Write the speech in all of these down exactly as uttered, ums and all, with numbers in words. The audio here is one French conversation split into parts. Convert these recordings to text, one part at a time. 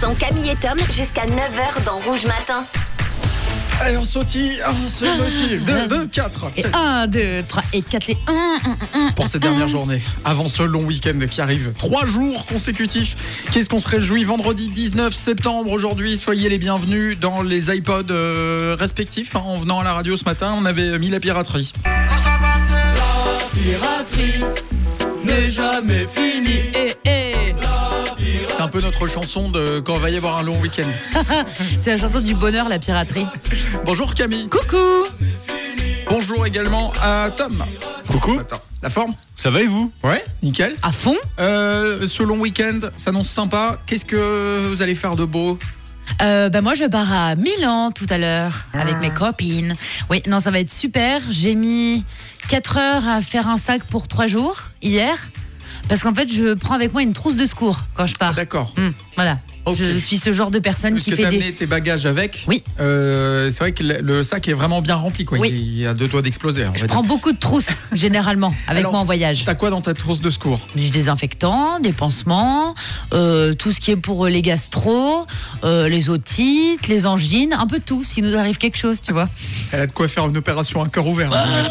sont Camille et Tom jusqu'à neuf heures dans Rouge Matin. Allez, on sautille, on se motive. deux, deux, quatre, Et sept. un, deux, trois et quatre et un. Pour cette dernière journée, avant ce long week-end qui arrive. Trois jours consécutifs. Qu'est-ce qu'on se réjouit? Vendredi dix-neuf septembre aujourd'hui. Soyez les bienvenus dans les iPods euh, respectifs. En venant à la radio ce matin, on avait mis la piraterie. La piraterie n'est jamais finie. Et, et. C'est un peu notre chanson de quand il va y avoir un long week-end. C'est la chanson du bonheur, la piraterie. Bonjour Camille. Coucou. Bonjour également à Tom. Coucou. Attends, la forme? Ça va et vous? Ouais, nickel. À fond. Euh, ce long week-end s'annonce sympa. Qu'est-ce que vous allez faire de beau? Euh, bah moi je pars à Milan tout à l'heure avec mes copines. Oui, non, ça va être super. J'ai mis quatre heures à faire un sac pour trois jours hier. Parce qu'en fait, je prends avec moi une trousse de secours quand je pars. D'accord. Hum, voilà. Ok. Je suis ce genre de personne Parce qui que fait t'as des... amené tes bagages avec. Oui. Euh, c'est vrai que le, le sac est vraiment bien rempli, quoi. Oui. Il y a deux doigts d'exploser. on Je va prends dire. beaucoup de trousses, généralement, avec Alors, moi en voyage. T'as quoi dans ta trousse de secours? Du désinfectant, des pansements, euh, tout ce qui est pour les gastro, euh, les otites, les angines, un peu tout, s'il nous arrive quelque chose, tu vois. Elle a de quoi faire une opération à cœur ouvert. hein.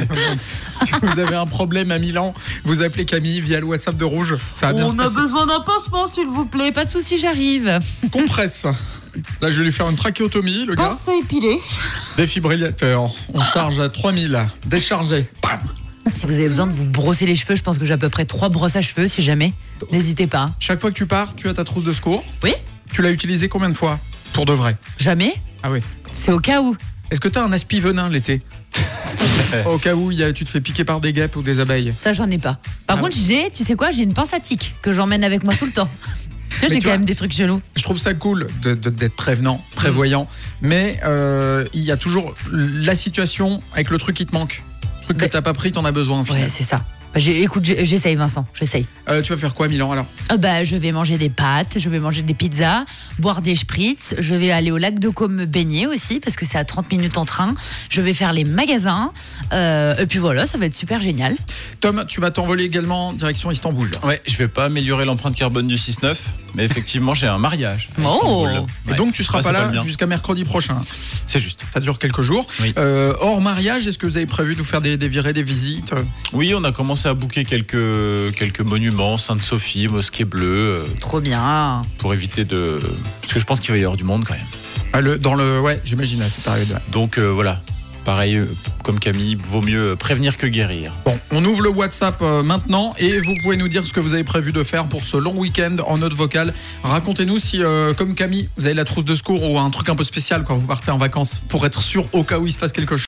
Si vous avez un problème à Milan, vous appelez Camille via le WhatsApp de Rouge. Ça va bien se passer. besoin d'un pansement, s'il vous plaît. Pas de souci, j'arrive. Compresse. Là, je vais lui faire une trachéotomie, le gars. Pense à épiler. Défibrillateur. On charge à trois mille. Déchargé. Bam. Si vous avez besoin de vous brosser les cheveux, je pense que j'ai à peu près trois brosses à cheveux, si jamais. N'hésitez pas. Chaque fois que tu pars, tu as ta trousse de secours. Oui? Tu l'as utilisée combien de fois? Pour de vrai? Jamais? Ah oui. C'est au cas où. Est-ce que tu as un aspi venin l'été? Au cas où il y a, tu te fais piquer par des guêpes ou des abeilles. Ça, j'en ai pas. Par Ah contre, j'ai, tu sais quoi, j'ai une pince à tique que j'emmène avec moi tout le temps. Tu vois, Mais j'ai tu quand vois- même des trucs chelous. Je trouve ça cool de, de- d'être prévenant, prévoyant, mais euh, il y a toujours la situation avec le truc qui te manque. Le truc que Mais- t'as pas pris, t'en as besoin. au final. Ouais, c'est ça. Bah, j'ai- écoute, j'ai- j'essaye, Vincent, j'essaye. Euh, tu vas faire quoi à Milan alors? Ah bah, je vais manger des pâtes, je vais manger des pizzas, boire des spritz, je vais aller au lac de Caume me baigner aussi, parce que c'est à trente minutes en train. Je vais faire les magasins, euh, et puis voilà, ça va être super génial. Tom, tu vas t'envoler également direction Istanbul. Ouais, je vais pas améliorer l'empreinte carbone du six neuf, mais effectivement, j'ai un mariage. à Oh. Istanbul. Et Ouais. donc tu seras Ouais, pas ça là colle bien. jusqu'à mercredi prochain. C'est juste. Ça dure quelques jours. Oui. Euh, hors mariage, est-ce que vous avez prévu de vous faire des, des virées, des visites? Oui, on a commencé à booker quelques, quelques monuments, Sainte-Sophie, Mosquée Bleue, euh, Trop bien. pour éviter de... Parce que je pense qu'il va y avoir du monde quand même. Ah, le, dans le, ouais, j'imagine à cette période. Donc euh, voilà, pareil, euh, comme Camille, vaut mieux prévenir que guérir. Bon, on ouvre le WhatsApp euh, maintenant et vous pouvez nous dire ce que vous avez prévu de faire pour ce long week-end en note vocale. Racontez-nous si, euh, comme Camille, vous avez la trousse de secours ou un truc un peu spécial quand vous partez en vacances pour être sûr au cas où il se passe quelque chose.